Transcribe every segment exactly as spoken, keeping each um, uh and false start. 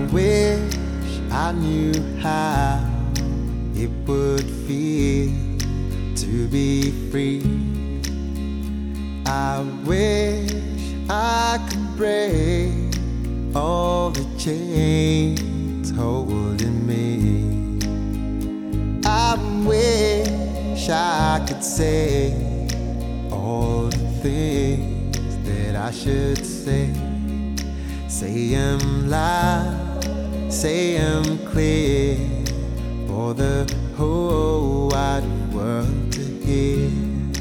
wish I knew how it would feel to be free. I wish I could break all the chains holding me. I wish I could say all the things that I should say. Say 'em loud, say 'em clear, for the whole wide world to hear.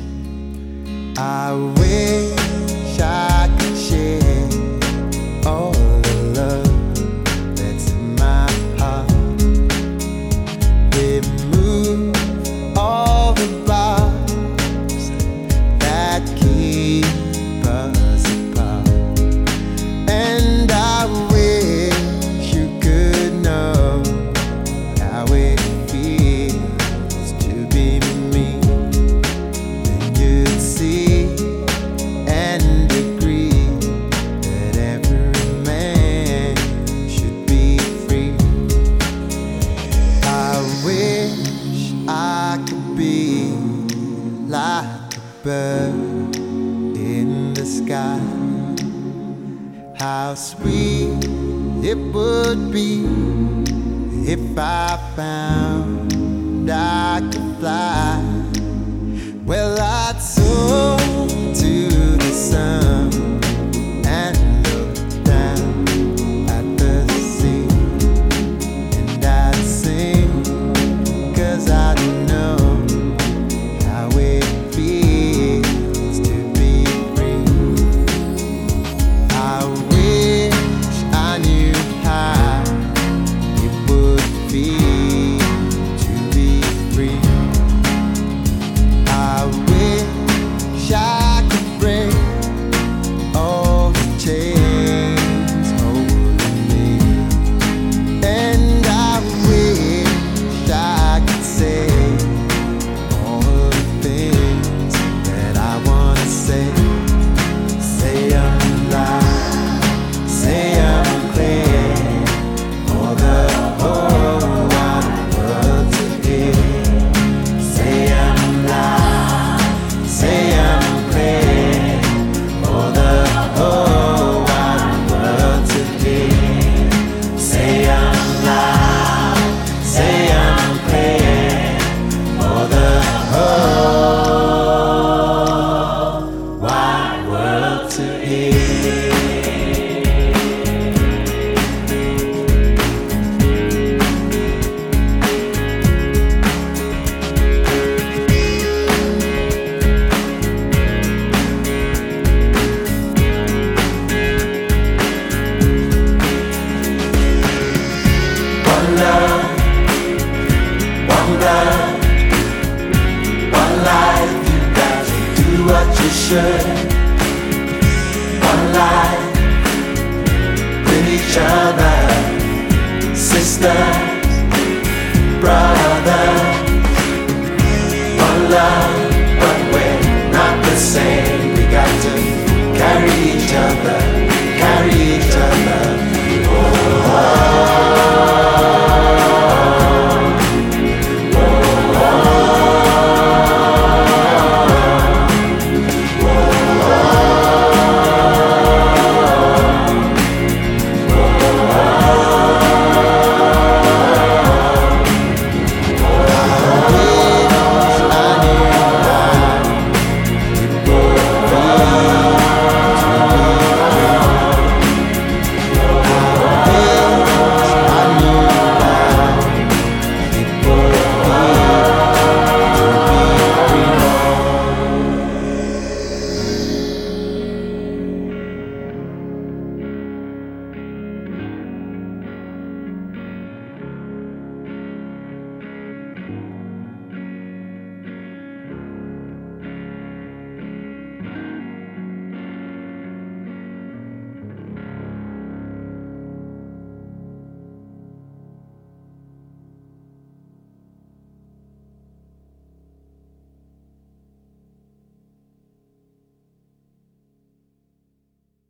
I wish I could share all the love that's in my heart. Remove all the bars that keep us apart. And I wish you could know how it feels to be me. Then you'd see and agree that every man should be free. I wish I could be like a bird in the sky. How sweet it would be if I found I could fly. Well, I'd soar to the sun and look down at the sea, and I'd sing, 'cause I know how it feels to be free. I wish I knew how it would feel to be free. I wish I could break all the chains holding me. And I wish I could say all the things that I wanna say. Say 'em loud, say 'em clear, for the whole wide world to hear. Say 'em loud, say 'em clear, for the whole wide world to hear. Say 'em loud, say 'em clear, for the whole wide world to hear. One love, one blood, one life. You got to do what you should. One life with each other, sisters, brothers. One love, but we're not the same. We got to carry each other, carry each other.